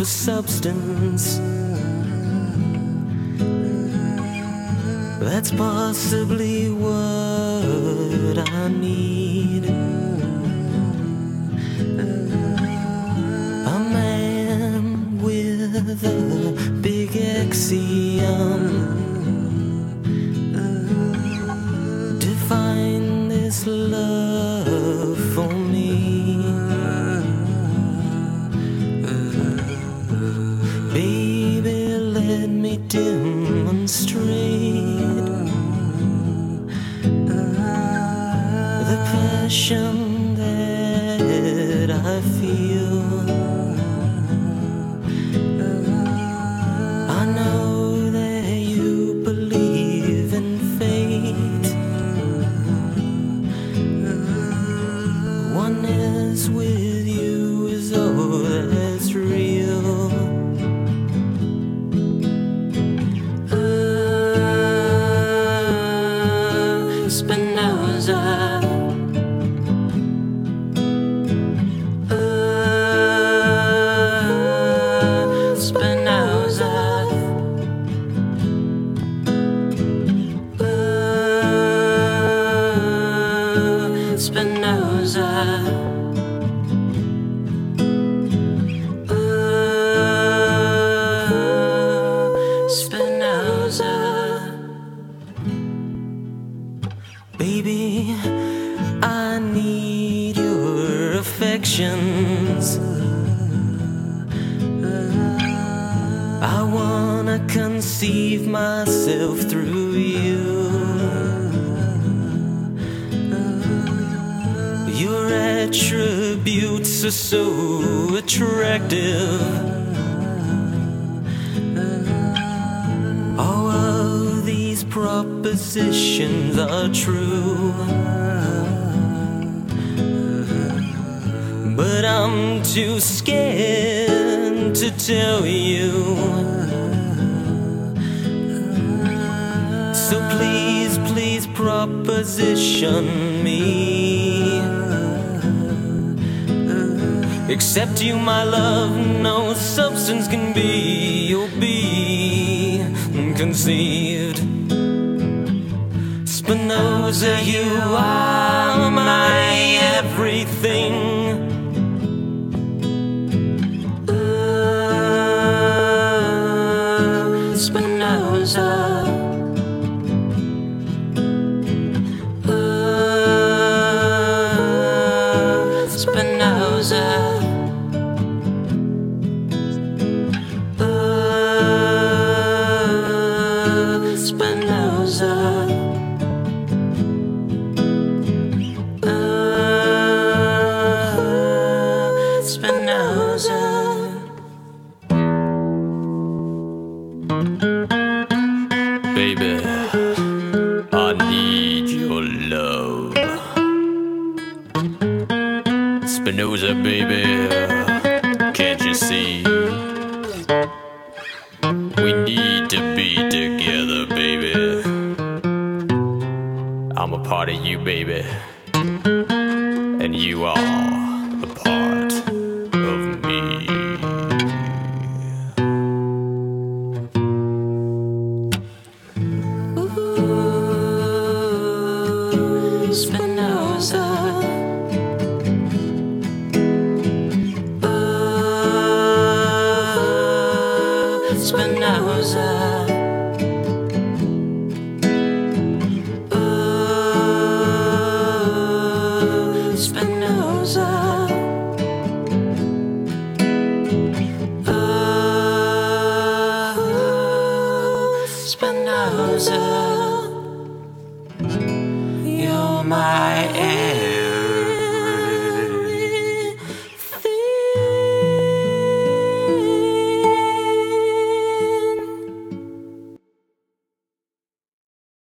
for substance. That's possibly what I need. A man with a big axiom. Define this love for me. Baby, let me demonstrate the passion that I feel. I know that you believe in fate. Oneness with you is all that's real. Spinoza. Spinoza. Spinoza. Spinoza. Baby, I need your affections. I wanna conceive myself through you. Your attributes are so attractive. All of these propositions are true, but I'm too scared to tell you. So please, please proposition me. Except you, my love, no substance can be or be conceived. Spinoza, you are my everything. Spinoza. Spinoza. Spinoza. Spinoza. Baby, I need your love. Spinoza, baby, can't you see? We need to be together, baby. I'm a part of you, baby, and you are a part of me. Ooh, Spinoza. Spinoza. Spinoza. Spinoza. You're my